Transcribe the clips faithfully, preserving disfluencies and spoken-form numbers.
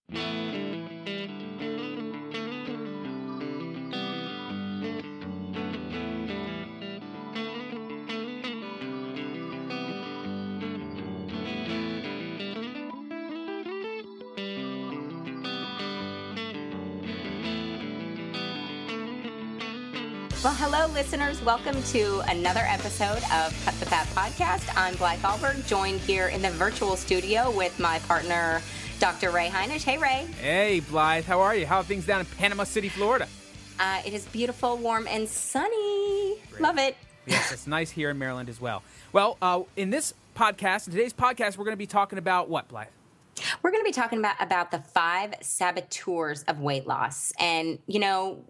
Well, hello, listeners. Welcome to another episode of Cut the Fat Podcast. I'm Blythe Alberg, joined here in the virtual studio with my partner, Doctor Ray Heinisch. Hey, Ray. Hey, Blythe. How are you? How are things down in Panama City, Florida? Uh, it is beautiful, warm, and sunny. Great. Love it. Yes, it's nice here in Maryland as well. Well, uh, in this podcast, in today's podcast, we're going to be talking about what, Blythe? We're going to be talking about, about the five saboteurs of weight loss. And, you know,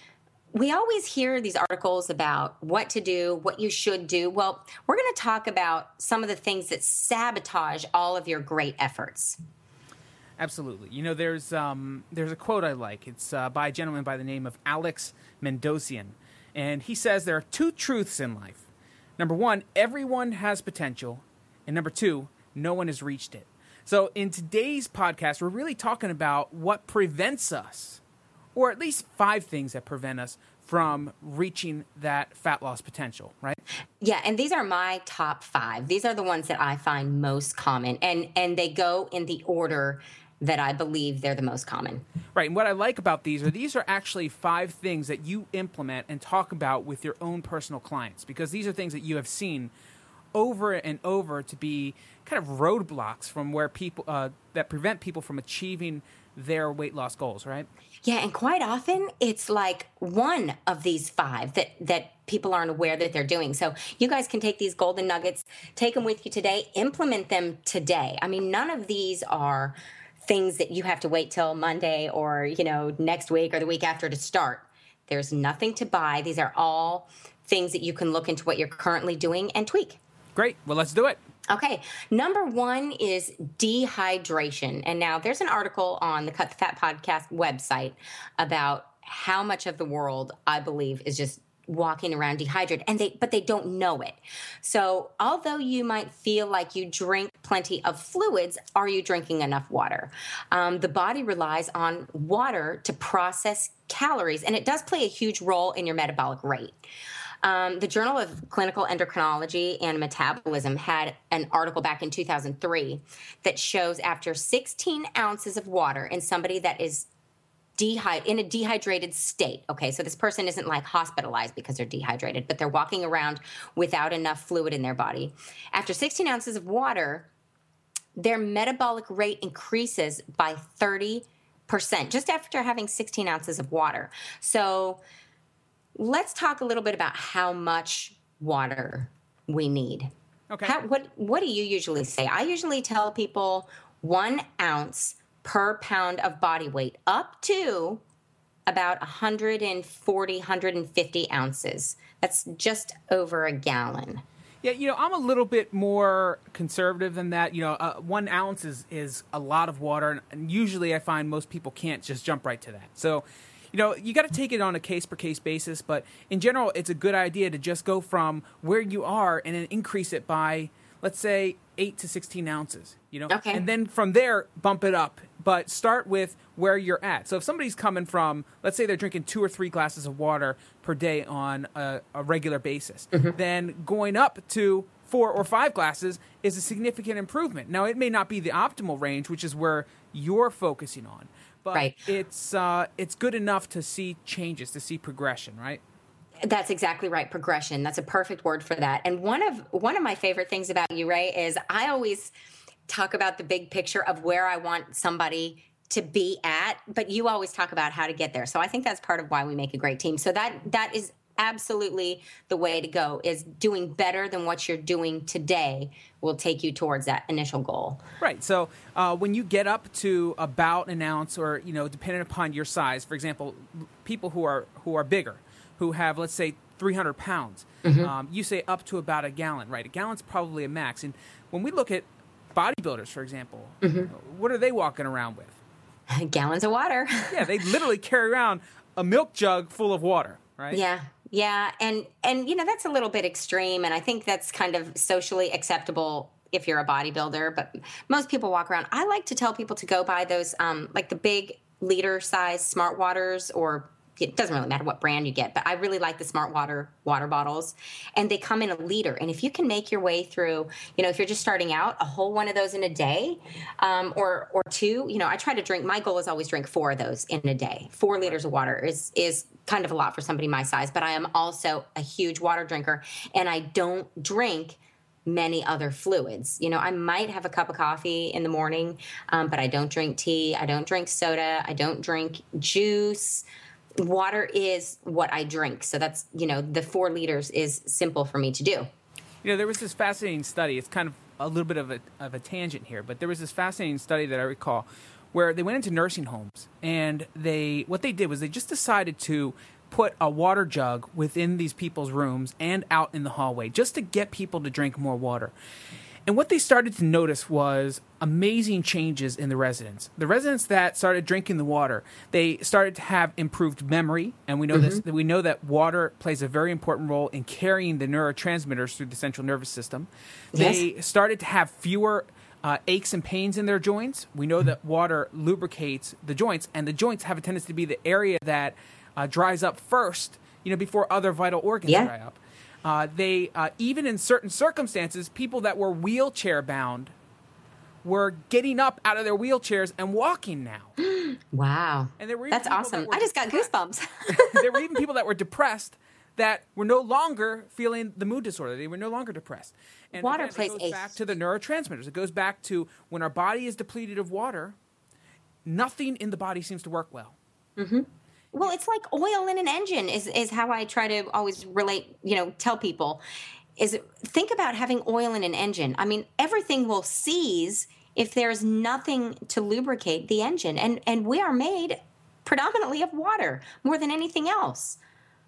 we always hear these articles about what to do, what you should do. Well, we're going to talk about some of the things that sabotage all of your great efforts. Absolutely. You know, there's um, there's a quote I like. It's uh, by a gentleman by the name of Alex Mendocian. And he says there are two truths in life. Number one, everyone has potential. And number two, no one has reached it. So in today's podcast, we're really talking about what prevents us, or at least five things that prevent us from reaching that fat loss potential, right? Yeah, and these are my top five. These are the ones that I find most common, and and they go in the order that I believe they're the most common. Right, and what I like about these are these are actually five things that you implement and talk about with your own personal clients, because these are things that you have seen over and over to be kind of roadblocks from where people uh, that prevent people from achieving their weight loss goals, right? Yeah, and quite often it's like one of these five that, that people aren't aware that they're doing. So you guys can take these golden nuggets, take them with you today, implement them today. I mean, none of these are things that you have to wait till Monday or, you know, next week or the week after to start. There's nothing to buy. These are all things that you can look into what you're currently doing and tweak. Great. Well, let's do it. Okay. Number one is dehydration. And now there's an article on the Cut the Fat Podcast website about how much of the world, I believe, is just walking around dehydrated, and they but they don't know it. So although you might feel like you drink plenty of fluids, are you drinking enough water? Um, the body relies on water to process calories, and it does play a huge role in your metabolic rate. Um, the Journal of Clinical Endocrinology and Metabolism had an article back in two thousand three that shows after sixteen ounces of water in somebody that is dehydrated, in a dehydrated state. Okay, so this person isn't like hospitalized because they're dehydrated, but they're walking around without enough fluid in their body. After sixteen ounces of water, their metabolic rate increases by thirty percent just after having sixteen ounces of water. So let's talk a little bit about how much water we need. Okay. How, what what do you usually say? I usually tell people one ounce per pound of body weight, up to about one forty, one fifty ounces. That's just over a gallon. Yeah, you know, I'm a little bit more conservative than that. You know, uh, one ounce is, is a lot of water, and usually I find most people can't just jump right to that. So, you know, you got to take it on a case-per-case basis, but in general, it's a good idea to just go from where you are and then increase it by, let's say, eight to sixteen ounces, you know? Okay. And then from there, bump it up, but start with where you're at. So if somebody's coming from, let's say they're drinking two or three glasses of water per day on a, a regular basis, mm-hmm. then going up to four or five glasses is a significant improvement. Now, it may not be the optimal range, which is where you're focusing on. But right. it's uh, it's good enough to see changes, to see progression, right? That's exactly right. Progression. That's a perfect word for that. And one of one of my favorite things about you, Ray, is I always talk about the big picture of where I want somebody to be at, but you always talk about how to get there. So I think that's part of why we make a great team. So that that is absolutely the way to go, is doing better than what you're doing today will take you towards that initial goal. Right. So uh, when you get up to about an ounce, or, you know, depending upon your size, for example, people who are who are bigger, who have, let's say, three hundred pounds, mm-hmm. um, you say up to about a gallon, right? A gallon's probably a max. And when we look at bodybuilders, for example, mm-hmm. what are they walking around with? Gallons of water. Yeah, they literally carry around a milk jug full of water, right? Yeah. Yeah, and and you know, that's a little bit extreme, and I think that's kind of socially acceptable if you're a bodybuilder, but most people walk around. I like to tell people to go buy those, um, like the big liter size Smart Waters, or it doesn't really matter what brand you get, but I really like the Smart Water water bottles, and they come in a liter. And if you can make your way through, you know, if you're just starting out, a whole one of those in a day, um, or or two, you know, I try to drink. My goal is always drink four of those in a day. Four liters of water is is kind of a lot for somebody my size, but I am also a huge water drinker, and I don't drink many other fluids. You know, I might have a cup of coffee in the morning, um, but I don't drink tea. I don't drink soda. I don't drink juice. Water is what I drink. So that's, you know, the four liters is simple for me to do. You know, there was this fascinating study. It's kind of a little bit of a, of a tangent here, but there was this fascinating study that I recall where they went into nursing homes, and they what they did was they just decided to put a water jug within these people's rooms and out in the hallway just to get people to drink more water. And what they started to notice was amazing changes in the residents. The residents that started drinking the water, they started to have improved memory, and we know mm-hmm. this. We know that water plays a very important role in carrying the neurotransmitters through the central nervous system. Yes. They started to have fewer uh, aches and pains in their joints. We know that water lubricates the joints, and the joints have a tendency to be the area that uh, dries up first, you know, before other vital organs yeah. dry up. Uh, they uh, even in certain circumstances, people that were wheelchair bound were getting up out of their wheelchairs and walking now. Wow, and there were that's awesome! That I just got depressed. goosebumps. There were even people that were depressed that were no longer feeling the mood disorder. They were no longer depressed. And water again, plays it goes a back to the neurotransmitters. It goes back to when our body is depleted of water, nothing in the body seems to work well. Mm-hmm. Well, it's like oil in an engine is, is how I try to always relate, you know, tell people is think about having oil in an engine. I mean, everything will seize if there's nothing to lubricate the engine. And, and we are made predominantly of water more than anything else.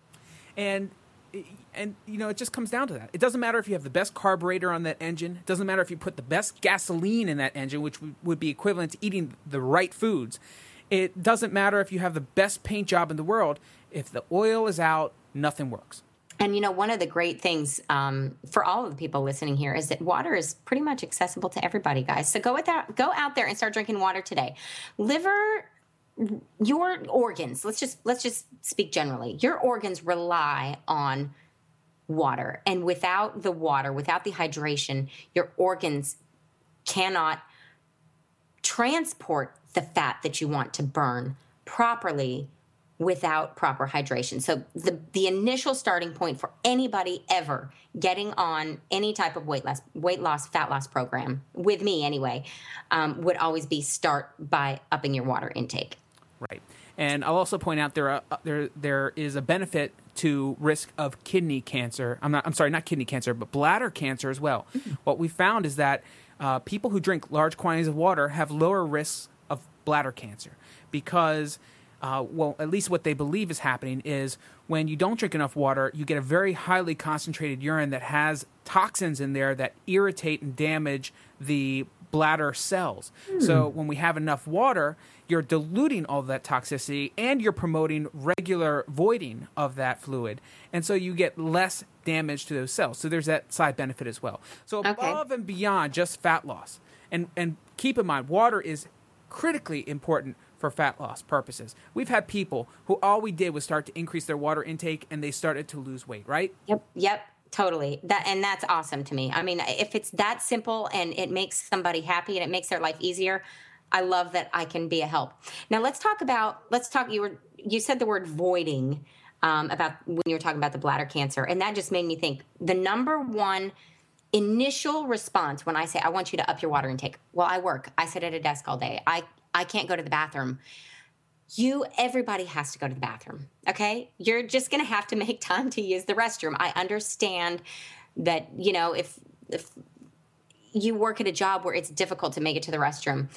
And, and you know, it just comes down to that. It doesn't matter if you have the best carburetor on that engine. It doesn't matter if you put the best gasoline in that engine, which would be equivalent to eating the right foods. It doesn't matter if you have the best paint job in the world. If the oil is out, nothing works. And, you know, one of the great things um, for all of the people listening here is that water is pretty much accessible to everybody, guys. So go with that, go out there and start drinking water today. Liver, your organs, let's just let's just speak generally. Your organs rely on water. And without the water, without the hydration, your organs cannot transport the fat that you want to burn properly without proper hydration. So the the initial starting point for anybody ever getting on any type of weight loss, weight loss, fat loss program, with me anyway, um, would always be start by upping your water intake. Right. And I'll also point out there are, there there is a benefit to risk of kidney cancer. I'm not I'm sorry, not kidney cancer, but bladder cancer as well. Mm-hmm. What we found is that uh, people who drink large quantities of water have lower risks of bladder cancer because, uh, well, at least what they believe is happening is when you don't drink enough water, you get a very highly concentrated urine that has toxins in there that irritate and damage the bladder cells. Hmm. So when we have enough water, you're diluting all of that toxicity and you're promoting regular voiding of that fluid. And so you get less damage to those cells. So there's that side benefit as well. So above okay. and beyond just fat loss. And and keep in mind, water is critically important for fat loss purposes. We've had people who all we did was start to increase their water intake and they started to lose weight, right? Yep, yep. Totally. That and that's awesome to me. I mean, if it's that simple and it makes somebody happy and it makes their life easier, I love that I can be a help. Now let's talk about let's talk you were you said the word voiding um, about when you were talking about the bladder cancer, and that just made me think the number one initial response when I say I want you to up your water intake. Well, I work. I sit at a desk all day. I I can't go to the bathroom. You, everybody has to go to the bathroom, okay? You're just going to have to make time to use the restroom. I understand that, you know, if if you work at a job where it's difficult to make it to the restroom,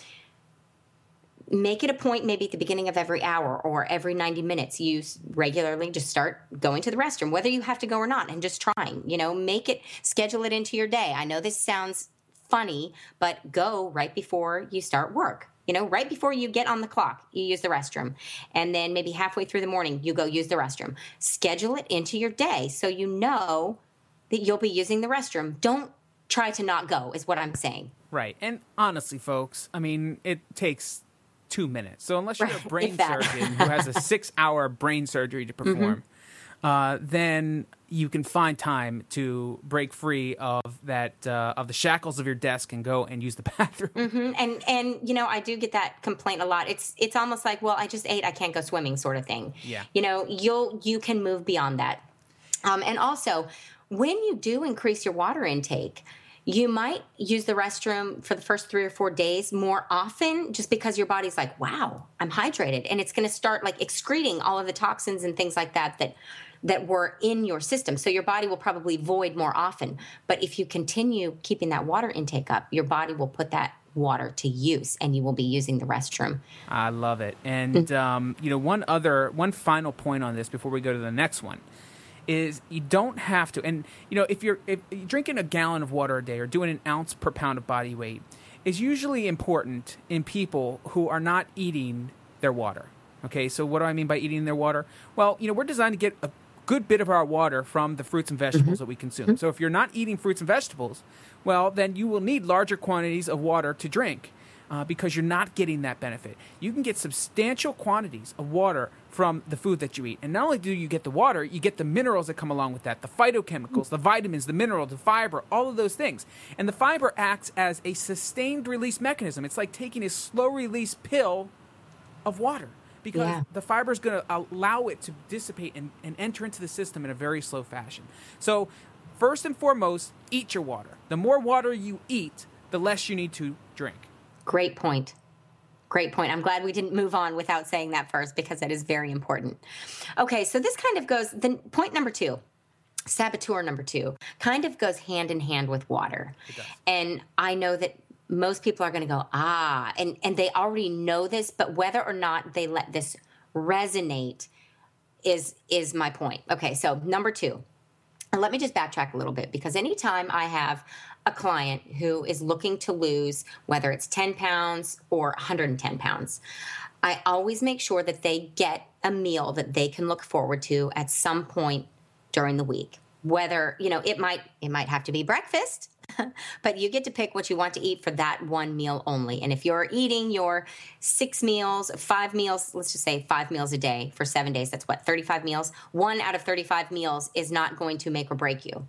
make it a point maybe at the beginning of every hour or every ninety minutes. You regularly just start going to the restroom, whether you have to go or not, and just trying, you know, make it, schedule it into your day. I know this sounds funny, but go right before you start work. You know, right before you get on the clock, you use the restroom. And then maybe halfway through the morning, you go use the restroom. Schedule it into your day so you know that you'll be using the restroom. Don't try to not go, is what I'm saying. Right. And honestly, folks, I mean, it takes two minutes. So unless you're a brain surgeon who has a six-hour brain surgery to perform, mm-hmm. uh, then you can find time to break free of that uh, of the shackles of your desk and go and use the bathroom. Mm-hmm. And and you know, I do get that complaint a lot. It's it's almost like, well, I just ate, I can't go swimming, sort of thing. Yeah. You know, you'll you can move beyond that. Um, and also, when you do increase your water intake, you might use the restroom for the first three or four days more often, just because your body's like, wow, I'm hydrated. And it's going to start like excreting all of the toxins and things like that that that were in your system. So your body will probably void more often. But if you continue keeping that water intake up, your body will put that water to use, and you will be using the restroom. I love it. And, um, you know, one other, one final point on this before we go to the next one is you don't have to, and, you know, if you're, if you're drinking a gallon of water a day or doing an ounce per pound of body weight is usually important in people who are not eating their water. Okay, so what do I mean by eating their water? Well, you know, we're designed to get a good bit of our water from the fruits and vegetables mm-hmm. that we consume. Mm-hmm. So if you're not eating fruits and vegetables, well, then you will need larger quantities of water to drink uh, because you're not getting that benefit. You can get substantial quantities of water from the food that you eat. And not only do you get the water, you get the minerals that come along with that, the phytochemicals, the vitamins, the minerals, the fiber, all of those things. And the fiber acts as a sustained release mechanism. It's like taking a slow release pill of water, because yeah. the fiber is going to allow it to dissipate and, and enter into the system in a very slow fashion. So first and foremost, eat your water. The more water you eat, the less you need to drink. Great point. Great point. I'm glad we didn't move on without saying that first, because that is very important. Okay, so this kind of goes, then point number two, saboteur number two, kind of goes hand in hand with water. It does. And I know that most people are going to go, ah, and, and they already know this, but whether or not they let this resonate is is my point. Okay, so number two, and let me just backtrack a little bit, because anytime I have a client who is looking to lose, whether it's ten pounds or one hundred ten pounds, I always make sure that they get a meal that they can look forward to at some point during the week. Whether, you know, it might it might have to be breakfast, but you get to pick what you want to eat for that one meal only. And if you're eating your six meals, five meals, let's just say five meals a day for seven days, that's what, thirty-five meals? One out of thirty-five meals is not going to make or break you.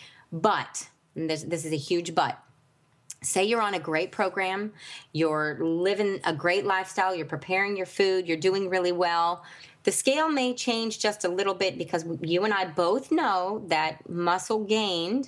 But, and this, this is a huge but, say you're on a great program, you're living a great lifestyle, you're preparing your food, you're doing really well. The scale may change just a little bit, because you and I both know that muscle gained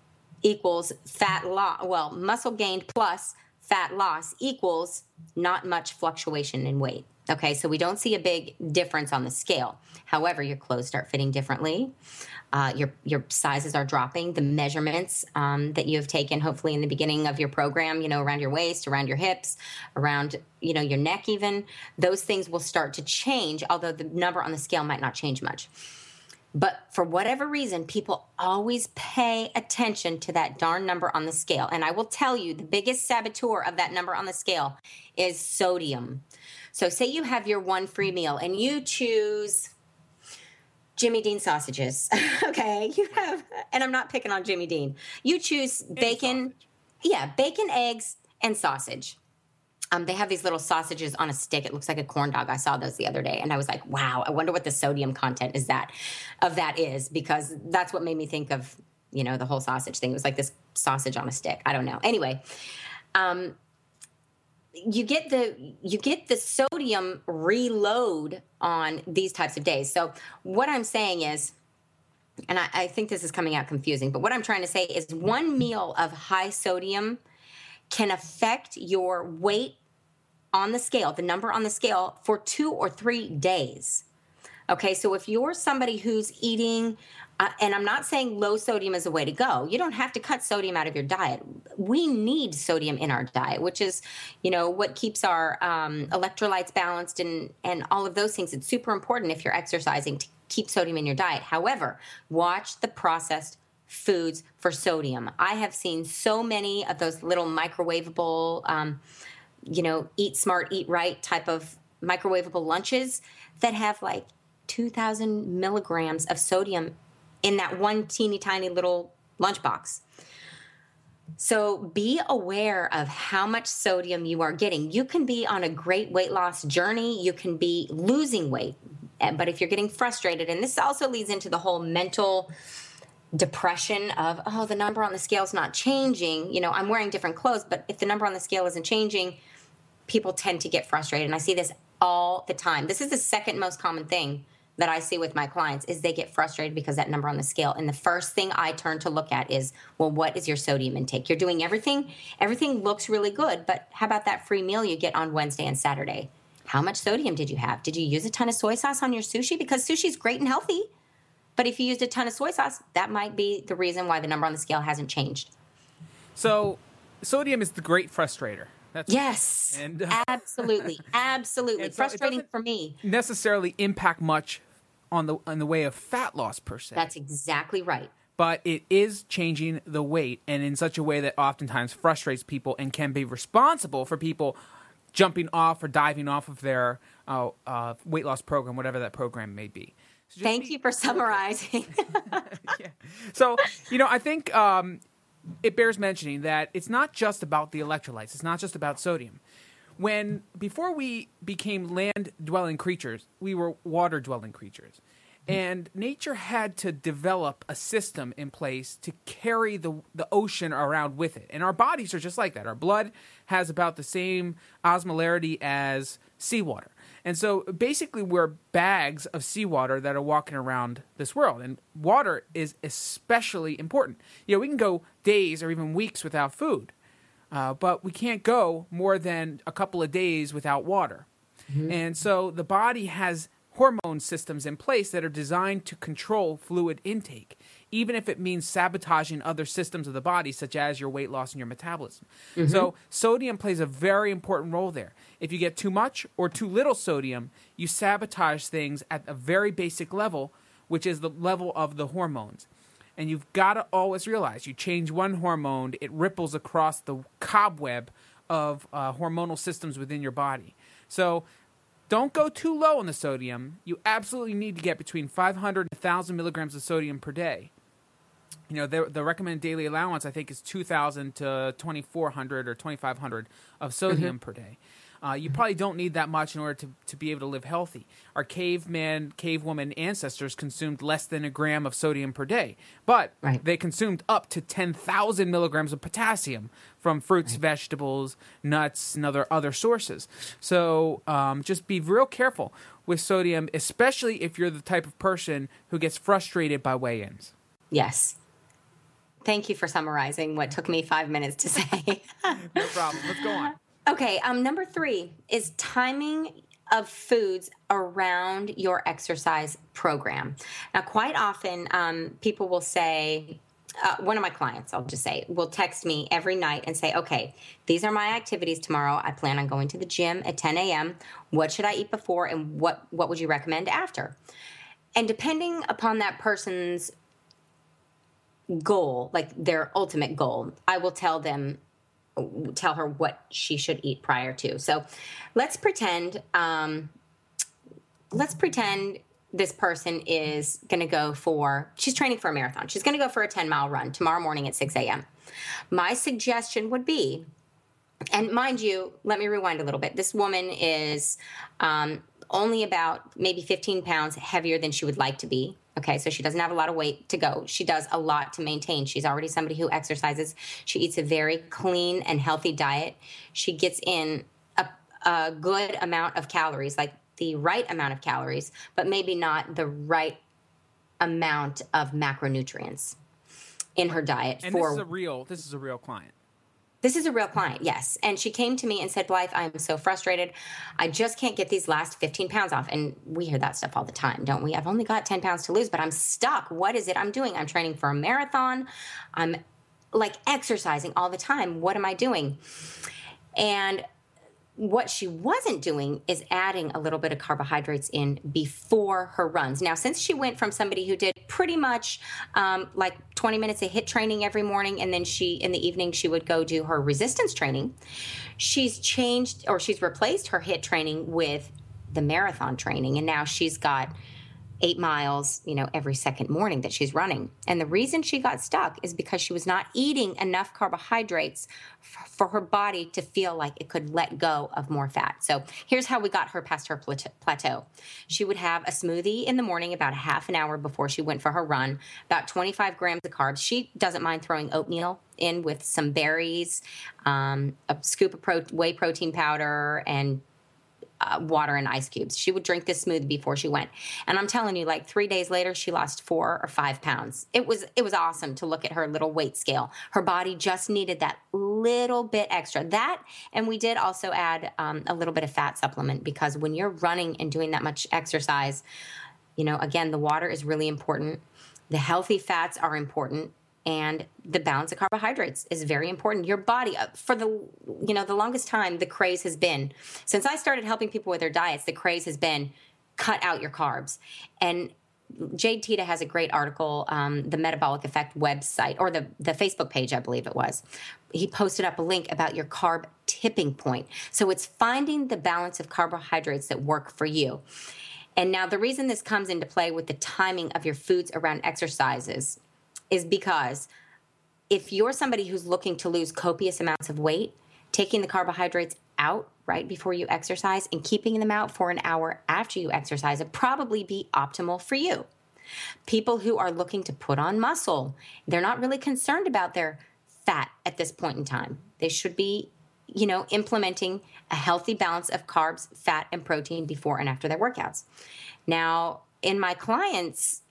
equals fat loss. Well, muscle gained plus fat loss equals not much fluctuation in weight. Okay, so we don't see a big difference on the scale. However, your clothes start fitting differently. Uh, your your sizes are dropping. The measurements um, that you have taken, hopefully in the beginning of your program, you know, around your waist, around your hips, around, you know, your neck even, those things will start to change, although the number on the scale might not change much. But for whatever reason, people always pay attention to that darn number on the scale. And I will tell you, the biggest saboteur of that number on the scale is sodium. So say you have your one free meal and you choose Jimmy Dean sausages. Okay, you have, and I'm not picking on Jimmy Dean. You choose bacon, yeah, bacon, eggs, and sausage. Um, they have these little sausages on a stick. It looks like a corn dog. I saw those the other day, and I was like, "Wow! I wonder what the sodium content is that of that is," because that's what made me think of, you know, the whole sausage thing. It was like this sausage on a stick. I don't know. Anyway, um, you get the you get the sodium reload on these types of days. So what I'm saying is, and I, I think this is coming out confusing, but what I'm trying to say is one meal of high sodium can affect your weight on the scale, the number on the scale, for two or three days. Okay, so if you're somebody who's eating, uh, and I'm not saying low sodium is a way to go. You don't have to cut sodium out of your diet. We need sodium in our diet, which is, you know, what keeps our um, electrolytes balanced and, and all of those things. It's super important if you're exercising to keep sodium in your diet. However, watch the processed foods for sodium. I have seen so many of those little microwavable, um, you know, eat smart, eat right type of microwavable lunches that have like two thousand milligrams of sodium in that one teeny tiny little lunchbox. So be aware of how much sodium you are getting. You can be on a great weight loss journey. You can be losing weight. But if you're getting frustrated, and this also leads into the whole mental depression of, oh, the number on the scale is not changing. You know, I'm wearing different clothes, but if the number on the scale isn't changing, people tend to get frustrated. And I see this all the time. This is the second most common thing that I see with my clients is they get frustrated because that number on the scale. And the first thing I turn to look at is, well, what is your sodium intake? You're doing everything. Everything looks really good, but how about that free meal you get on Wednesday and Saturday? How much sodium did you have? Did you use a ton of soy sauce on your sushi? Because sushi's great and healthy. But if you used a ton of soy sauce, that might be the reason why the number on the scale hasn't changed. So sodium is the great frustrator. That's yes, and, uh, absolutely. Absolutely. And so frustrating for me. Necessarily impact much on the on the way of fat loss per se. That's exactly right. But it is changing the weight, and in such a way that oftentimes frustrates people and can be responsible for people jumping off or diving off of their uh, uh, weight loss program, whatever that program may be. So Thank be, you for summarizing. yeah. So, you know, I think um, it bears mentioning that it's not just about the electrolytes. It's not just about sodium. When before we became land-dwelling creatures, we were water-dwelling creatures. And nature had to develop a system in place to carry the the ocean around with it. And our bodies are just like that. Our blood has about the same osmolarity as seawater. And so basically we're bags of seawater that are walking around this world. And water is especially important. You know, we can go days or even weeks without food. Uh, but we can't go more than a couple of days without water. Mm-hmm. And so the body has hormone systems in place that are designed to control fluid intake, even if it means sabotaging other systems of the body, such as your weight loss and your metabolism. Mm-hmm. So sodium plays a very important role there. If you get too much or too little sodium, you sabotage things at a very basic level, which is the level of the hormones. And you've got to always realize you change one hormone, it ripples across the cobweb of uh, hormonal systems within your body. So don't go too low on the sodium. You absolutely need to get between five hundred and one thousand milligrams of sodium per day. You know, the, the recommended daily allowance, I think, is two thousand to twenty-four hundred or twenty-five hundred of sodium mm-hmm. per day. Uh, you probably don't need that much in order to, to be able to live healthy. Our caveman, cavewoman ancestors consumed less than a gram of sodium per day, but right. they consumed up to ten thousand milligrams of potassium from fruits, right. vegetables, nuts, and other, other sources. So um, just be real careful with sodium, especially if you're the type of person who gets frustrated by weigh-ins. Yes. Thank you for summarizing what took me five minutes to say. No problem. Let's go on. Okay, um, number three is timing of foods around your exercise program. Now, quite often, um, people will say, uh, one of my clients, I'll just say, will text me every night and say, okay, these are my activities tomorrow. I plan on going to the gym at ten a.m. What should I eat before, and what, what would you recommend after? And depending upon that person's goal, like their ultimate goal, I will tell them, tell her what she should eat prior to. So let's pretend, um, let's pretend this person is going to go for, she's training for a marathon. She's going to go for a ten mile run tomorrow morning at six a.m. My suggestion would be, and mind you, let me rewind a little bit. This woman is um, only about maybe fifteen pounds heavier than she would like to be. Okay, so she doesn't have a lot of weight to go. She does a lot to maintain. She's already somebody who exercises. She eats a very clean and healthy diet. She gets in a, a good amount of calories, like the right amount of calories, but maybe not the right amount of macronutrients in her diet. And for, this is a real, this is a real client. This is a real client, yes. And she came to me and said, Blythe, I'm so frustrated. I just can't get these last fifteen pounds off. And we hear that stuff all the time, don't we? I've only got ten pounds to lose, but I'm stuck. What is it I'm doing? I'm training for a marathon. I'm like exercising all the time. What am I doing? And what she wasn't doing is adding a little bit of carbohydrates in before her runs. Now, since she went from somebody who did pretty much um, like twenty minutes of HIIT training every morning, and then she, in the evening, she would go do her resistance training, she's changed, or she's replaced her HIIT training with the marathon training. And now she's got eight miles, you know, every second morning that she's running. And the reason she got stuck is because she was not eating enough carbohydrates f- for her body to feel like it could let go of more fat. So here's how we got her past her plateau. She would have a smoothie in the morning about a half an hour before she went for her run, about twenty-five grams of carbs. She doesn't mind throwing oatmeal in with some berries, um, a scoop of pro- whey protein powder, and Uh, water and ice cubes. She would drink this smoothie before she went. And I'm telling you, like three days later, she lost four or five pounds. It was it was awesome to look at her little weight scale. Her body just needed that little bit extra. That, and we did also add um, a little bit of fat supplement, because when you're running and doing that much exercise, you know, again, the water is really important. The healthy fats are important. And the balance of carbohydrates is very important. Your body, for the you know the longest time, the craze has been, since I started helping people with their diets, the craze has been cut out your carbs. And Jade Teta has a great article, um, the Metabolic Effect website, or the, the Facebook page, I believe it was. He posted up a link about your carb tipping point. So it's finding the balance of carbohydrates that work for you. And now the reason this comes into play with the timing of your foods around exercises is because if you're somebody who's looking to lose copious amounts of weight, taking the carbohydrates out right before you exercise and keeping them out for an hour after you exercise would probably be optimal for you. People who are looking to put on muscle, they're not really concerned about their fat at this point in time. They should be, you know, implementing a healthy balance of carbs, fat, and protein before and after their workouts. Now, in my clients,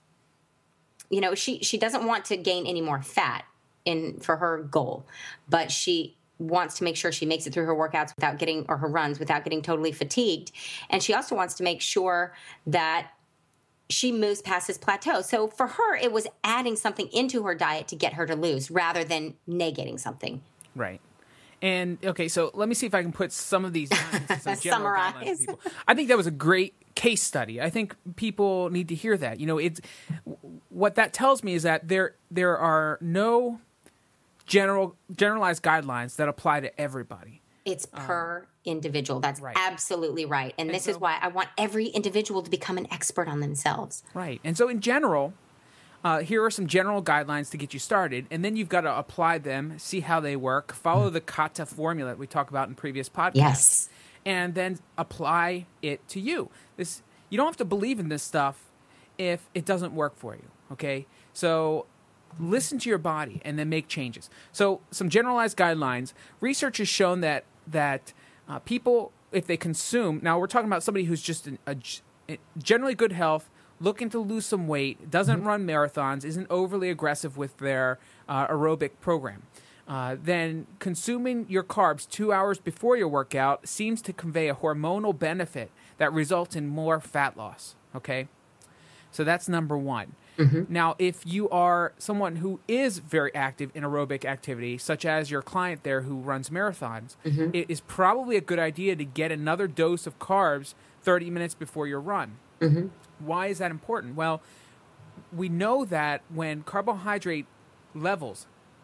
you know, she, she doesn't want to gain any more fat in for her goal, but she wants to make sure she makes it through her workouts without getting, or her runs without getting totally fatigued. And she also wants to make sure that she moves past this plateau. So for her, it was adding something into her diet to get her to lose rather than negating something. Right. And okay, so let me see if I can put some of these some general guidelines for people. I think that was a great case study. I think people need to hear that. You know, it's what that tells me is that there there are no general generalized guidelines that apply to everybody. It's per um, individual. That's right. Absolutely right. And, and this so, is why I want every individual to become an expert on themselves. Right. And so in general, Uh, here are some general guidelines to get you started, and then you've got to apply them, see how they work, follow the kata formula that we talked about in previous podcasts, yes. and then apply it to you. This you don't have to believe in this stuff if it doesn't work for you, okay? So listen to your body and then make changes. So some generalized guidelines. Research has shown that, that uh, people, if they consume, now we're talking about somebody who's just in a, a generally good health, looking to lose some weight, doesn't mm-hmm. run marathons, isn't overly aggressive with their uh, aerobic program, uh, then consuming your carbs two hours before your workout seems to convey a hormonal benefit that results in more fat loss, okay? So that's number one. Mm-hmm. Now, if you are someone who is very active in aerobic activity, such as your client there who runs marathons, mm-hmm. it is probably a good idea to get another dose of carbs thirty minutes before your run. Mm-hmm. Why is that important? Well, we know that when carbohydrate levels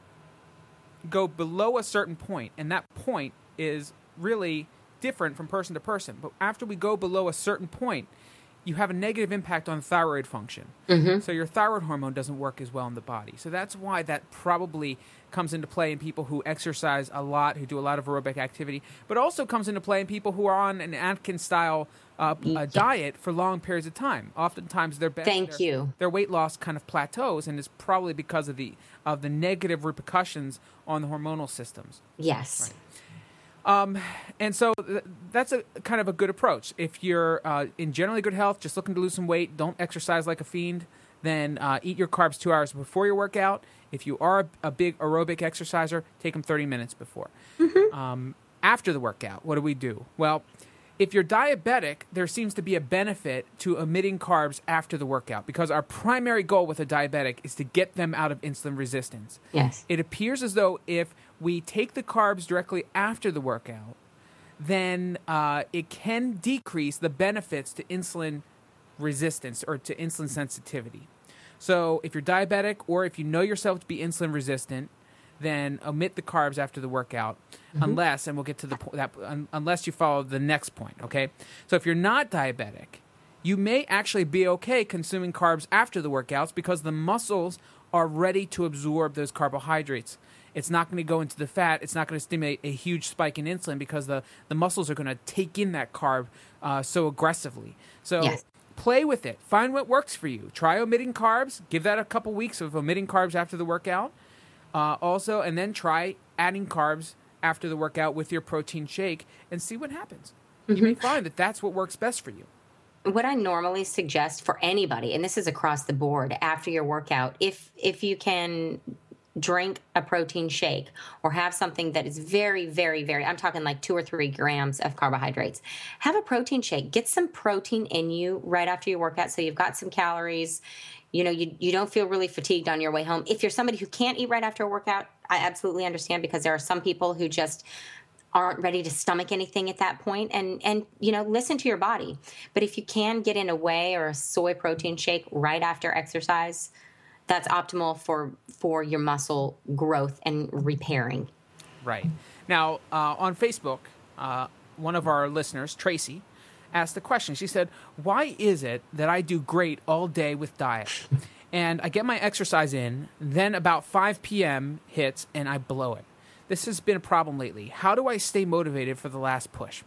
go below a certain point, and that point is really different from person to person, but after we go below a certain point, you have a negative impact on thyroid function. Mm-hmm. So your thyroid hormone doesn't work as well in the body. So that's why that probably comes into play in people who exercise a lot, who do a lot of aerobic activity, but also comes into play in people who are on an Atkins-style uh, uh, diet for long periods of time. Oftentimes their, Thank their, you. their weight loss kind of plateaus, and it's probably because of the of the negative repercussions on the hormonal systems. Yes. Right. Um, and so th- that's a kind of a good approach. If you're uh, in generally good health, just looking to lose some weight, don't exercise like a fiend, then uh, eat your carbs two hours before your workout. If you are a, a big aerobic exerciser, take them thirty minutes before. Mm-hmm. Um, after the workout, what do we do? Well, if you're diabetic, there seems to be a benefit to omitting carbs after the workout, because our primary goal with a diabetic is to get them out of insulin resistance. Yes. It appears as though if we take the carbs directly after the workout, then uh, it can decrease the benefits to insulin resistance or to insulin sensitivity. So if you're diabetic, or if you know yourself to be insulin resistant, then omit the carbs after the workout, mm-hmm. unless, and we'll get to the point, that un, unless you follow the next point, okay? So if you're not diabetic, you may actually be okay consuming carbs after the workouts because the muscles are ready to absorb those carbohydrates. It's not going to go into the fat. It's not going to stimulate a huge spike in insulin because the, the muscles are going to take in that carb uh, so aggressively. So yes. Play with it. Find what works for you. Try omitting carbs. Give that a couple weeks of omitting carbs after the workout. Uh, also, and then try adding carbs after the workout with your protein shake and see what happens. Mm-hmm. You may find that that's what works best for you. What I normally suggest for anybody, and this is across the board, after your workout, if if you can drink a protein shake or have something that is very, very, very, I'm talking like two or three grams of carbohydrates, have a protein shake. Get some protein in you right after your workout so you've got some calories. You know, you, you don't feel really fatigued on your way home. If you're somebody who can't eat right after a workout, I absolutely understand because there are some people who just aren't ready to stomach anything at that point, and, and, you know, listen to your body. But if you can get in a whey or a soy protein shake right after exercise, that's optimal for, for your muscle growth and repairing. Right. Now, uh, on Facebook, uh, one of our listeners, Tracy, asked a question. She said, why is it that I do great all day with diet? And I get my exercise in, then about five p.m. hits, and I blow it. This has been a problem lately. How do I stay motivated for the last push?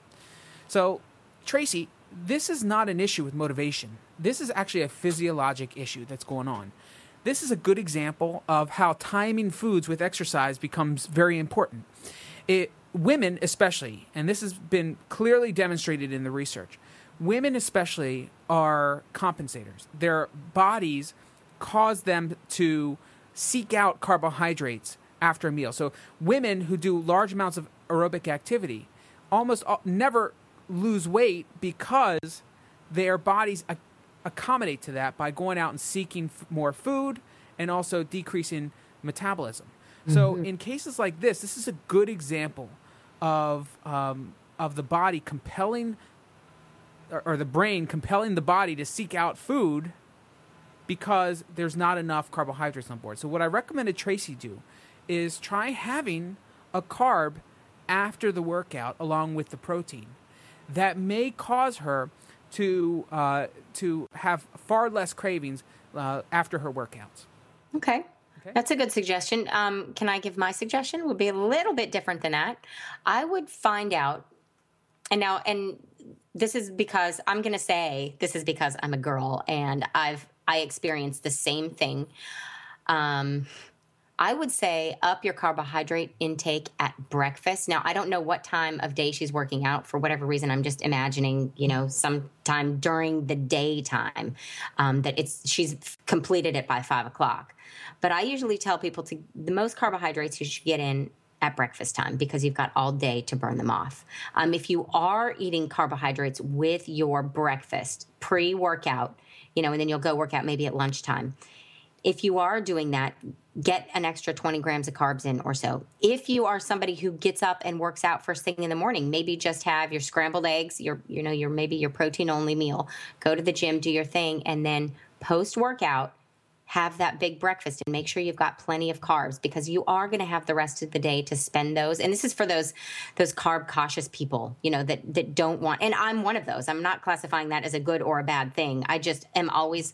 So, Tracy, this is not an issue with motivation. This is actually a physiologic issue that's going on. This is a good example of how timing foods with exercise becomes very important. It, women especially, and this has been clearly demonstrated in the research, women especially are compensators. Their bodies cause them to seek out carbohydrates after a meal. So women who do large amounts of aerobic activity almost never lose weight because their bodies accommodate to that by going out and seeking f- more food and also decreasing metabolism. Mm-hmm. So in cases like this, this is a good example of um, of the body compelling, or, or the brain compelling the body to seek out food because there's not enough carbohydrates on board. So what I recommended Tracy do is try having a carb after the workout along with the protein. That may cause her to uh, to have far less cravings uh, after her workouts. Okay. okay. That's a good suggestion. Um, can I give my suggestion? Would be a little bit different than that. I would find out, and now, and this is because I'm going to say this is because I'm a girl and I've I experienced the same thing. Um, I would say up your carbohydrate intake at breakfast. Now, I don't know what time of day she's working out. For whatever reason, I'm just imagining, you know, sometime during the daytime um, that it's she's completed it by five o'clock. But I usually tell people to the most carbohydrates you should get in at breakfast time because you've got all day to burn them off. Um, if you are eating carbohydrates with your breakfast pre-workout, you know, and then you'll go work out maybe at lunchtime. If you are doing that, get an extra twenty grams of carbs in or so. If you are somebody who gets up and works out first thing in the morning, maybe just have your scrambled eggs, your, you know, your maybe your protein only meal, go to the gym, do your thing, and then post workout, have that big breakfast and make sure you've got plenty of carbs because you are going to have the rest of the day to spend those. And this is for those those carb cautious people, you know, that that don't want, and I'm one of those. I'm not classifying that as a good or a bad thing. I just am always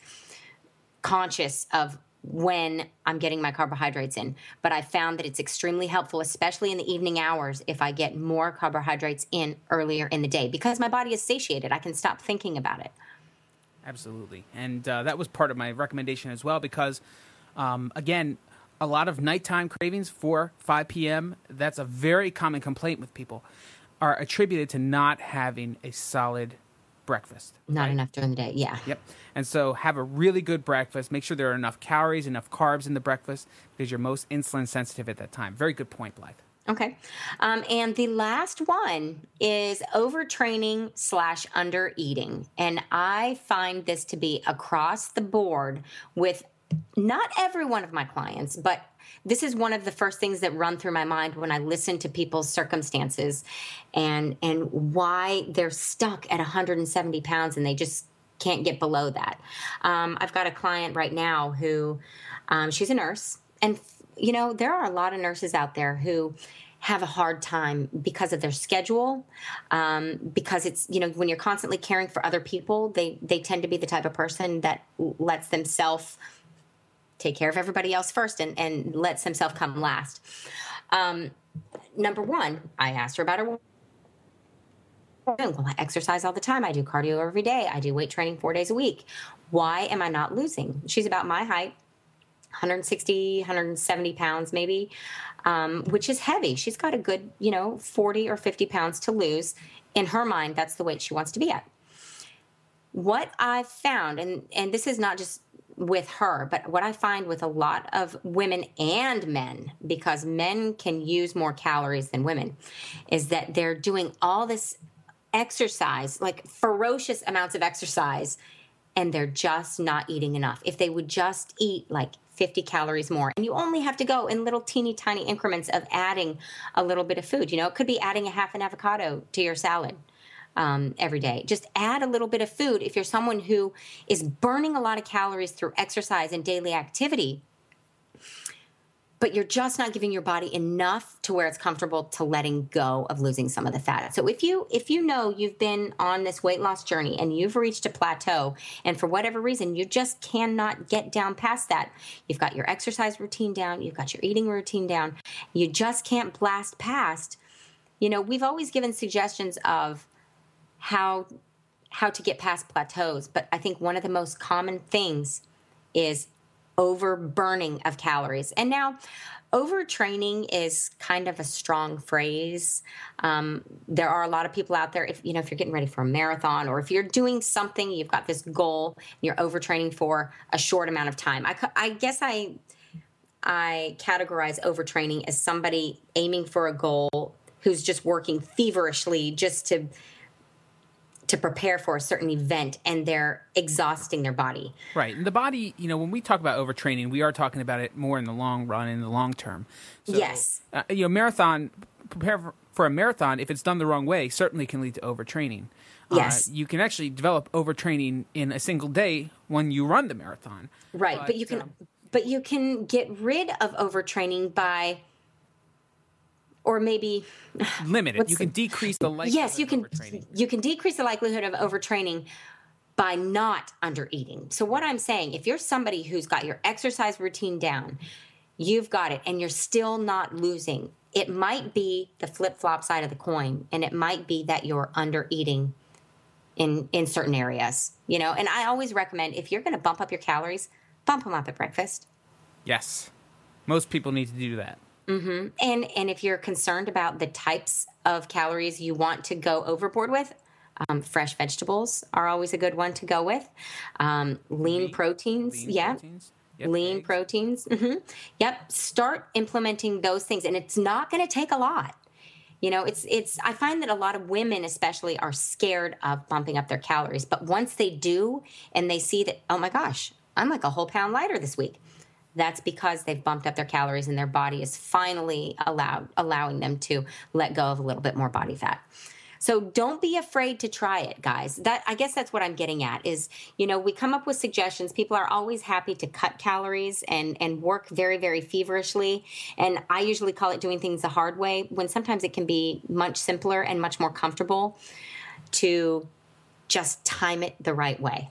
conscious of when I'm getting my carbohydrates in. But I found that it's extremely helpful, especially in the evening hours, if I get more carbohydrates in earlier in the day because my body is satiated. I can stop thinking about it. Absolutely. And uh, that was part of my recommendation as well because, um, again, a lot of nighttime cravings, four, five p.m., that's a very common complaint with people, are attributed to not having a solid breakfast. Not right? enough during the day, yeah. Yep. And so have a really good breakfast. Make sure there are enough calories, enough carbs in the breakfast because you're most insulin sensitive at that time. Very good point, Blythe. Okay. Um, and the last one is overtraining slash under eating. And I find this to be across the board with not every one of my clients, but this is one of the first things that run through my mind when I listen to people's circumstances and and why they're stuck at one hundred seventy pounds and they just can't get below that. Um, I've got a client right now who um, she's a nurse, and you know there are a lot of nurses out there who have a hard time because of their schedule, um, because it's, you know, when you're constantly caring for other people, they, they tend to be the type of person that lets themselves take care of everybody else first and, and lets himself come last. Um, number one, I asked her about her. Well, I exercise all the time. I do cardio every day. I do weight training four days a week. Why am I not losing? She's about my height, one hundred sixty, one hundred seventy pounds maybe, um, which is heavy. She's got a good, you know, forty or fifty pounds to lose. In her mind, that's the weight she wants to be at. What I've found, and, and this is not just with her, but what I find with a lot of women and men, because men can use more calories than women, is that they're doing all this exercise, like ferocious amounts of exercise, and they're just not eating enough. If they would just eat like fifty calories more, and you only have to go in little teeny tiny increments of adding a little bit of food. You know, it could be adding a half an avocado to your salad um, every day. Just add a little bit of food. If you're someone who is burning a lot of calories through exercise and daily activity, but you're just not giving your body enough to where it's comfortable to letting go of losing some of the fat. So if you if you know you've been on this weight loss journey and you've reached a plateau, and for whatever reason you just cannot get down past that, you've got your exercise routine down, you've got your eating routine down, you just can't blast past, you know, we've always given suggestions of how how to get past plateaus, but I think one of the most common things is overburning of calories. And now overtraining is kind of a strong phrase. Um, there are a lot of people out there, if you know, if you're getting ready for a marathon, or if you're doing something, you've got this goal, and you're overtraining for a short amount of time. I, I guess I I categorize overtraining as somebody aiming for a goal who's just working feverishly just to to prepare for a certain event, and they're exhausting their body. Right. And the body, you know, when we talk about overtraining, we are talking about it more in the long run, in the long term. So, yes. Uh, you know, marathon, prepare for, for a marathon, if it's done the wrong way, certainly can lead to overtraining. Yes. Uh, you can actually develop overtraining in a single day when you run the marathon. Right. But, but you can, um, but you can get rid of overtraining by, or maybe limit it. You can decrease the likelihood. Yes, you can. Of overtraining. You can decrease the likelihood of overtraining by not undereating. So what I'm saying, if you're somebody who's got your exercise routine down, you've got it, and you're still not losing, it might be the flip-flop side of the coin, and it might be that you're undereating in in certain areas. You know, and I always recommend, if you're going to bump up your calories, bump them up at breakfast. Yes, most people need to do that. Mm-hmm. And and if you're concerned about the types of calories you want to go overboard with, um, fresh vegetables are always a good one to go with. Um, lean Meat, proteins, lean yeah, proteins. Yep, lean eggs. proteins. Mm-hmm. Yep. Start implementing those things, and it's not going to take a lot. You know, it's it's. I find that a lot of women, especially, are scared of bumping up their calories, but once they do, and they see that, oh my gosh, I'm like a whole pound lighter this week. That's because they've bumped up their calories, and their body is finally allowed, allowing them to let go of a little bit more body fat. So don't be afraid to try it, guys. That, I guess that's what I'm getting at is, you know, we come up with suggestions. People are always happy to cut calories and, and work very, very feverishly. And I usually call it doing things the hard way, when sometimes it can be much simpler and much more comfortable to just time it the right way.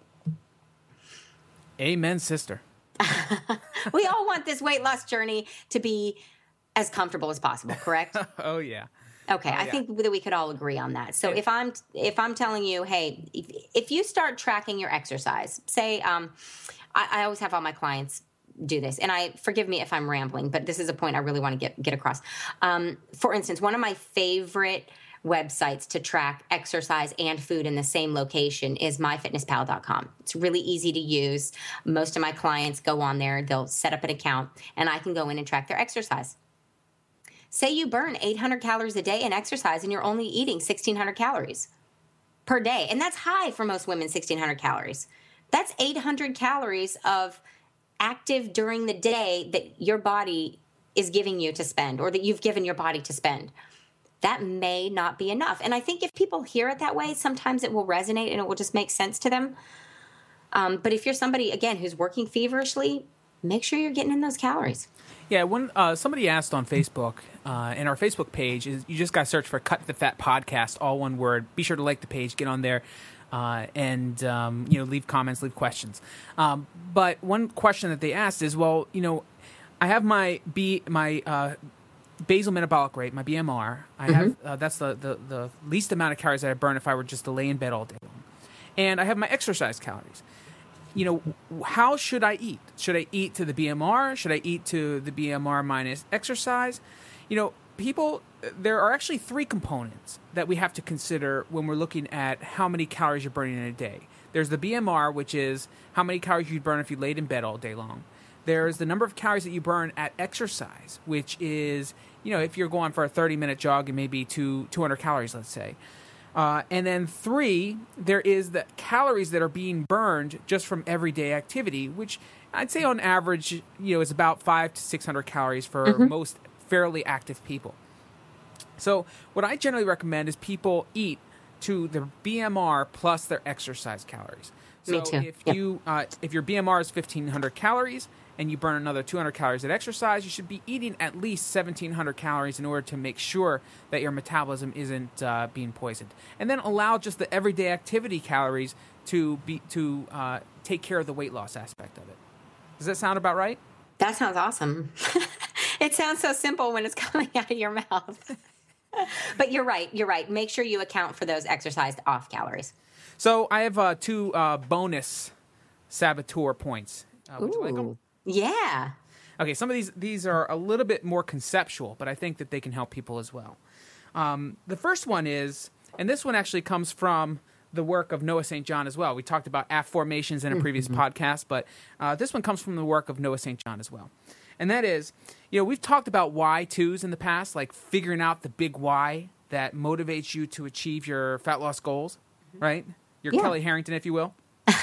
Amen, sister. We all want this weight loss journey to be as comfortable as possible, correct? Oh yeah. Okay, oh, I yeah. think that we could all agree on that. So yeah. if I'm if I'm telling you, hey, if, if you start tracking your exercise, say, um, I, I always have all my clients do this, and I forgive me if I'm rambling, but this is a point I really want to get get across. Um, for instance, one of my favorite websites to track exercise and food in the same location is my fitness pal dot com. It's really easy to use. Most of my clients go on there, they'll set up an account, and I can go in and track their exercise. Say you burn eight hundred calories a day in exercise, and you're only eating sixteen hundred calories per day. And that's high for most women, sixteen hundred calories. That's eight hundred calories of active during the day that your body is giving you to spend, or that you've given your body to spend. That may not be enough. And I think if people hear it that way, sometimes it will resonate and it will just make sense to them. Um, but if you're somebody, again, who's working feverishly, make sure you're getting in those calories. Yeah, when uh, somebody asked on Facebook, uh, in our Facebook page, is you just got to search for Cut the Fat Podcast, all one word. Be sure to like the page, get on there, uh, and um, you know, leave comments, leave questions. Um, but one question that they asked is, well, you know, I have my B my uh, basal metabolic rate, my B M R. I mm-hmm. have uh, that's the, the the least amount of calories that I burn if I were just to lay in bed all day long, and I have my exercise calories. You know, how should I eat? Should I eat to the B M R? Should I eat to the B M R minus exercise? You know, people, there are actually three components that we have to consider when we're looking at how many calories you're burning in a day. There's the B M R, which is how many calories you'd burn if you laid in bed all day long. There's the number of calories that you burn at exercise, which is, you know, if you're going for a thirty-minute jog, it may be two, two hundred calories, let's say. Uh, and then three, there is the calories that are being burned just from everyday activity, which I'd say on average, you know, is about five to six hundred calories for mm-hmm. most fairly active people. So what I generally recommend is people eat to their B M R plus their exercise calories. So Me too. if yep. you uh, if your B M R is fifteen hundred calories and you burn another two hundred calories at exercise, you should be eating at least seventeen hundred calories in order to make sure that your metabolism isn't uh, being poisoned. And then allow just the everyday activity calories to be to uh, take care of the weight loss aspect of it. Does that sound about right? That sounds awesome. It sounds so simple when it's coming out of your mouth. But you're right. You're right. Make sure you account for those exercised off calories. So I have uh, two uh, bonus saboteur points. Uh, would Ooh. you like them? Yeah. Okay, some of these these are a little bit more conceptual, but I think that they can help people as well. Um, the first one is, and this one actually comes from the work of Noah Saint John as well. We talked about affirmations in a previous mm-hmm. podcast, but uh, this one comes from the work of Noah Saint John as well. And that is, you know, we've talked about why twos in the past, like figuring out the big why that motivates you to achieve your fat loss goals, right? Your yeah. Kelly Harrington, if you will.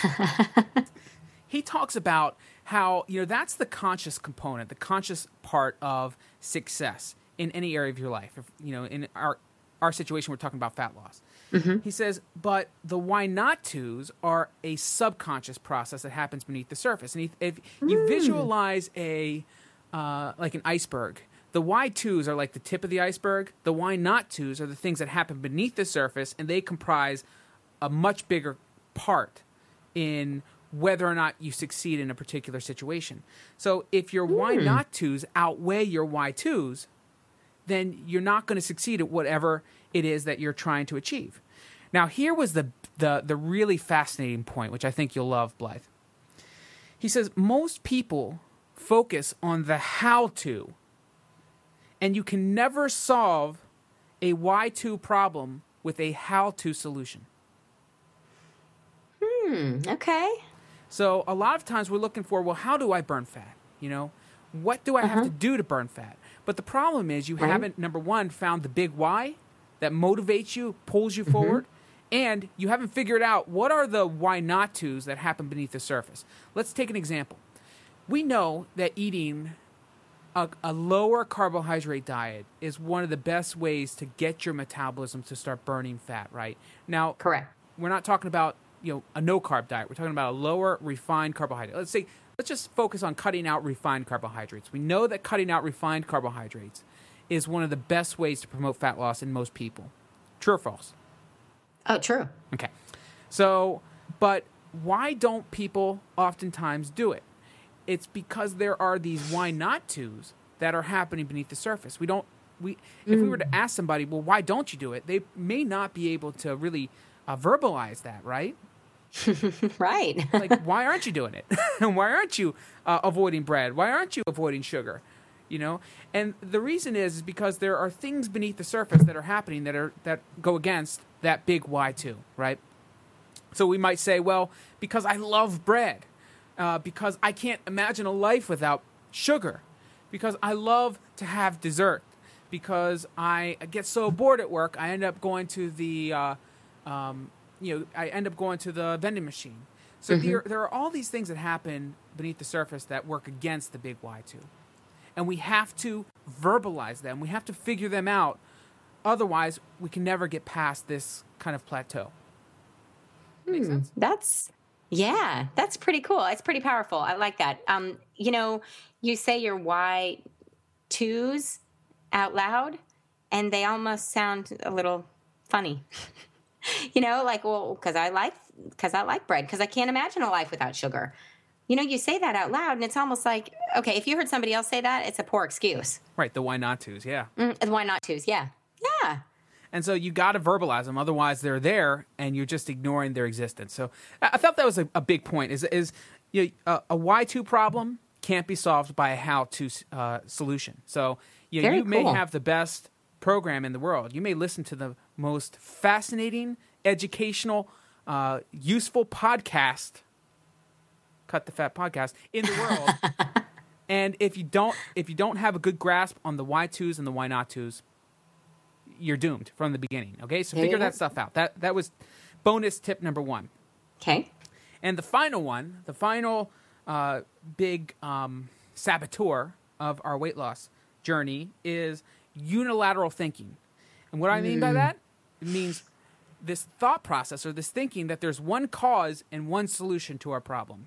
He talks about how, you know, that's the conscious component, the conscious part of success in any area of your life. If, you know, in our our situation, we're talking about fat loss. Mm-hmm. He says, but the why not tos are a subconscious process that happens beneath the surface. And he, if you mm. visualize a uh, like an iceberg, the why tos are like the tip of the iceberg. The why not tos are the things that happen beneath the surface, and they comprise a much bigger part in whether or not you succeed in a particular situation. So if your mm. why not tos outweigh your why tos, then you're not going to succeed at whatever it is that you're trying to achieve. Now, here was the, the, the really fascinating point, which I think you'll love, Blythe. He says, most people focus on the how-to, and you can never solve a why-to problem with a how-to solution. Hmm, okay. So a lot of times we're looking for, well, how do I burn fat? You know, what do I uh-huh. have to do to burn fat? But the problem is you right. haven't, number one, found the big why that motivates you, pulls you mm-hmm. forward, and you haven't figured out what are the why not tos that happen beneath the surface. Let's take an example. We know that eating a, a lower carbohydrate diet is one of the best ways to get your metabolism to start burning fat, right? Now, correct. We're not talking about, you know, a no-carb diet. We're talking about a lower refined carbohydrate. Let's say, let's just focus on cutting out refined carbohydrates. We know that cutting out refined carbohydrates is one of the best ways to promote fat loss in most people. True or false? Oh, true. Okay. So, but why don't people oftentimes do it? It's because there are these why not tos that are happening beneath the surface. We don't, we, if mm. we were to ask somebody, well, why don't you do it? They may not be able to really uh, verbalize that, right? Right. Like, why aren't you doing it? Why aren't you uh, avoiding bread? Why aren't you avoiding sugar? You know, and the reason is, is because there are things beneath the surface that are happening that are that go against that big why too, right? So we might say, well, because I love bread, uh, because I can't imagine a life without sugar, because I love to have dessert, because I get so bored at work, I end up going to the, uh, um, you know, I end up going to the vending machine. So mm-hmm. there, there are all these things that happen beneath the surface that work against the big why too. And we have to verbalize them. We have to figure them out. Otherwise, we can never get past this kind of plateau. Hmm. Make sense? That's Yeah, that's pretty cool. It's pretty powerful. I like that. Um, you know, you say your why twos out loud, and they almost sound a little funny. You know, like, well, because I like because I like bread, because I can't imagine a life without sugar. You know, you say that out loud, and it's almost like, okay, if you heard somebody else say that, it's a poor excuse. Right, the why not tos, yeah. Mm, the why not tos, yeah. Yeah. And so you got to verbalize them, otherwise they're there, and you're just ignoring their existence. So I I thought that was a, a big point, is, is you know, a, a why to problem can't be solved by a how to uh, solution. So you, know, you cool. may have the best program in the world. You may listen to the most fascinating, educational, uh, useful podcast, Cut the Fat podcast, in the world. And if you don't if you don't have a good grasp on the why tos and the why not tos, you're doomed from the beginning. Okay, so figure that stuff out. That that was bonus tip number one. Okay. And the final one, the final uh, big um, saboteur of our weight loss journey is unilateral thinking. And what I mean by that, it means this thought process or this thinking that there's one cause and one solution to our problem.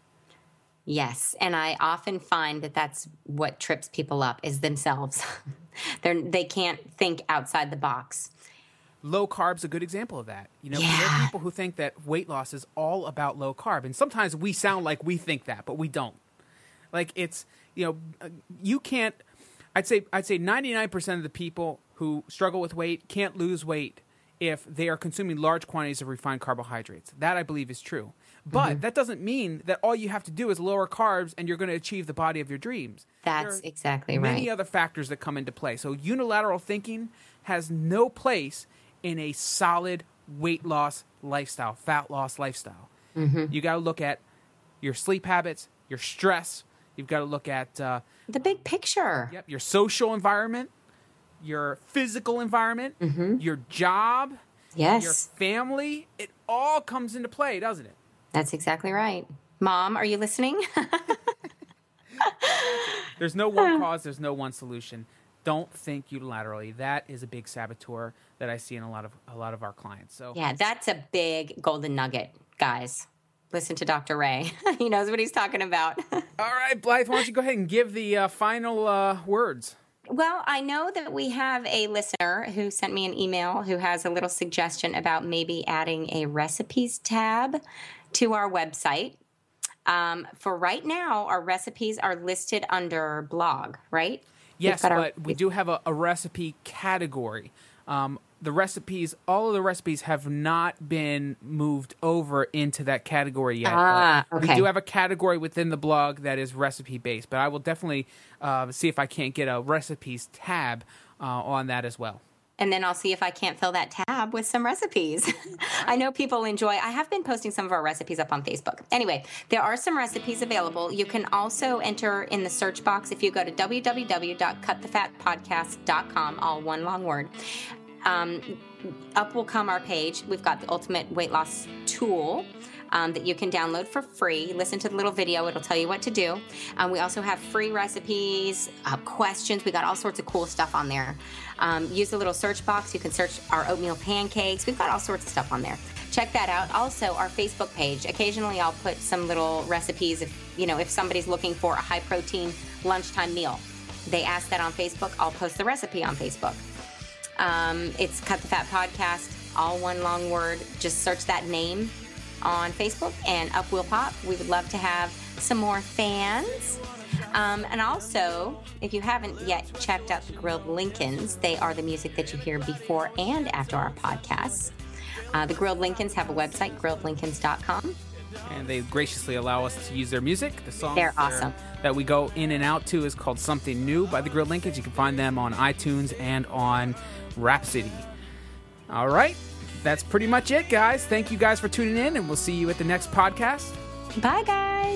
Yes, and I often find that that's what trips people up is themselves. They're, they can't think outside the box. Low carb's a good example of that. You know, Yeah. there are people who think that weight loss is all about low carb, and sometimes we sound like we think that, but we don't. Like it's, you know, uh, you can't. I'd say I'd say ninety-nine percent of the people who struggle with weight can't lose weight if they are consuming large quantities of refined carbohydrates. That I believe is true. But mm-hmm. that doesn't mean that all you have to do is lower carbs and you're going to achieve the body of your dreams. That's exactly many right. Many other factors that come into play. So unilateral thinking has no place in a solid weight loss lifestyle, fat loss lifestyle. Mm-hmm. You got to look at your sleep habits, your stress. You've got to look at uh, the big picture. Yep, your social environment, your physical environment, mm-hmm. your job, yes, your family. It all comes into play, doesn't it? That's exactly right. Mom, are you listening? There's no one cause. There's no one solution. Don't think unilaterally. That is a big saboteur that I see in a lot of a lot of our clients. So yeah, that's a big golden nugget, guys. Listen to Doctor Ray. He knows what he's talking about. All right, Blythe, why don't you go ahead and give the uh, final uh, words? Well, I know that we have a listener who sent me an email who has a little suggestion about maybe adding a recipes tab to our website. Um, for right now, our recipes are listed under blog, right? Yes, our, but we do have a, a recipe category. Um, the recipes, all of the recipes have not been moved over into that category yet. Ah, okay. We do have a category within the blog that is recipe-based, but I will definitely uh, see if I can't get a recipes tab uh, on that as well. And then I'll see if I can't fill that tab with some recipes. I know people enjoy. I have been posting some of our recipes up on Facebook. Anyway, there are some recipes available. You can also enter in the search box if you go to w w w dot cut the fat podcast dot com, all one long word. Um, up will come our page. We've got the ultimate weight loss tool um, that you can download for free. Listen to the little video. It'll tell you what to do. Um, we also have free recipes, uh, questions. We got all sorts of cool stuff on there. Um, use the little search box. You can search our oatmeal pancakes. We've got all sorts of stuff on there. Check that out. Also, our Facebook page. Occasionally, I'll put some little recipes. If you know, if somebody's looking for a high protein lunchtime meal, they ask that on Facebook. I'll post the recipe on Facebook. Um, it's Cut the Fat Podcast, all one long word. Just search that name on Facebook, and up will pop. We would love to have some more fans. Um, and also, if you haven't yet checked out the Grilled Lincolns, they are the music that you hear before and after our podcasts. Uh, the Grilled Lincolns have a website, grilled lincolns dot com. And they graciously allow us to use their music. The song They're awesome. that we go in and out to is called Something New by the Grilled Lincolns. You can find them on iTunes and on Rhapsody. All right. That's pretty much it, guys. Thank you guys for tuning in, and we'll see you at the next podcast. Bye, guys.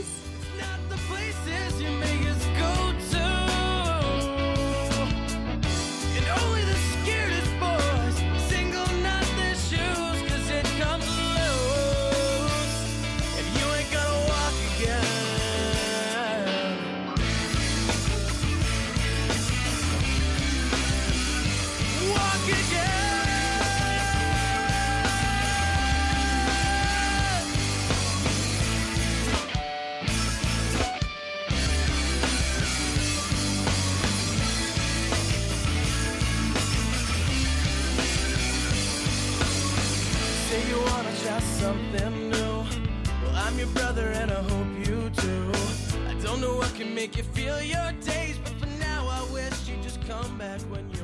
something new. Well, I'm your brother and I hope you do. I don't know what can make you feel your days, but for now I wish you'd just come back when you